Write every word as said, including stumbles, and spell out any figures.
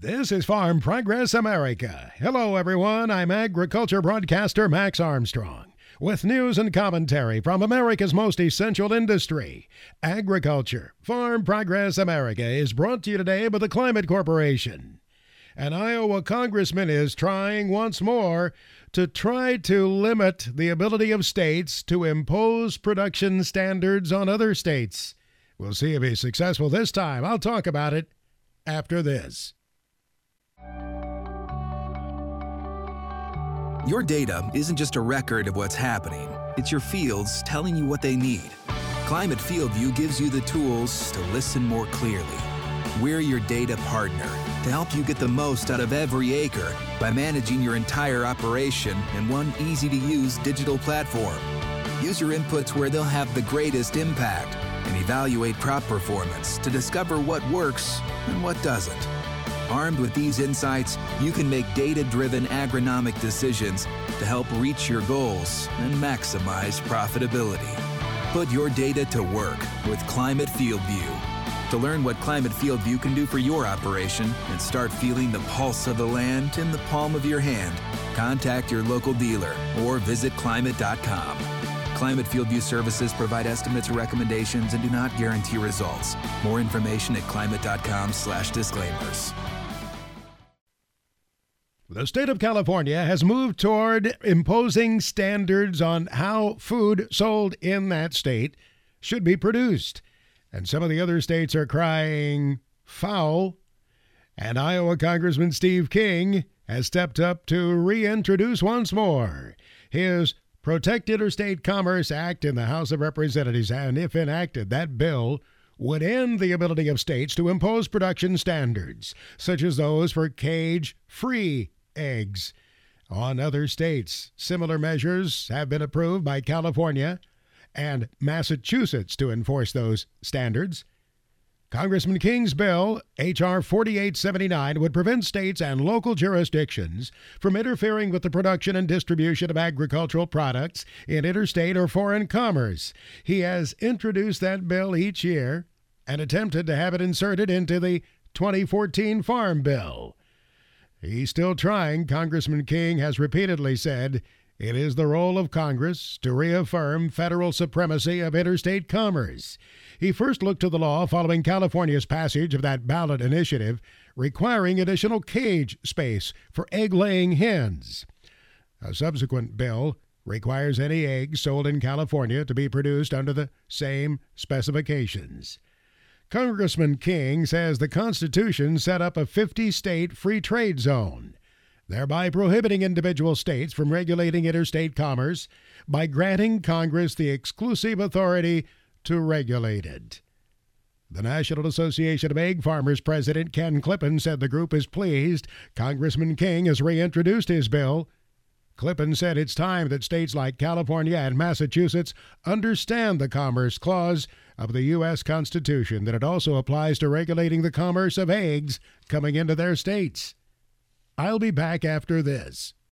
This is Farm Progress America. Hello, everyone. I'm agriculture broadcaster Max Armstrong with news and commentary from America's most essential industry, agriculture. Farm Progress America is brought to you today by the Climate Corporation. An Iowa congressman is trying once more to try to limit the ability of states to impose production standards on other states. We'll see if he's successful this time. I'll talk about it after this. Your data isn't just a record of what's happening. It's your fields telling you what they need. Climate Field View gives you the tools to listen more clearly. We're your data partner to help you get the most out of every acre by managing your entire operation in one easy-to-use digital platform. Use your inputs where they'll have the greatest impact and evaluate crop performance to discover what works and what doesn't. Armed with these insights, you can make data-driven agronomic decisions to help reach your goals and maximize profitability. Put your data to work with Climate Field View. To learn what Climate Field View can do for your operation and start feeling the pulse of the land in the palm of your hand, contact your local dealer or visit climate dot com. Climate Field View services provide estimates or recommendations and do not guarantee results. More information at climate dot com slash disclaimers. The state of California has moved toward imposing standards on how food sold in that state should be produced. And some of the other states are crying foul. And Iowa Congressman Steve King has stepped up to reintroduce once more his Protect Interstate Commerce Act in the House of Representatives. And if enacted, that bill would end the ability of states to impose production standards, such as those for cage-free eggs on other states. Similar measures have been approved by California and Massachusetts to enforce those standards. Congressman King's bill, H R forty-eight seventy-nine, would prevent states and local jurisdictions from interfering with the production and distribution of agricultural products in interstate or foreign commerce. He has introduced that bill each year and attempted to have it inserted into the twenty fourteen Farm Bill. He's still trying. Congressman King has repeatedly said it is the role of Congress to reaffirm federal supremacy of interstate commerce. He first looked to the law following California's passage of that ballot initiative requiring additional cage space for egg-laying hens. A subsequent bill requires any eggs sold in California to be produced under the same specifications. Congressman King says the Constitution set up a fifty-state free trade zone, thereby prohibiting individual states from regulating interstate commerce by granting Congress the exclusive authority to regulate it. The National Association of Egg Farmers President Ken Klippen said the group is pleased Congressman King has reintroduced his bill. Klippen said it's time that states like California and Massachusetts understand the Commerce Clause of the U S Constitution, that it also applies to regulating the commerce of eggs coming into their states. I'll be back after this.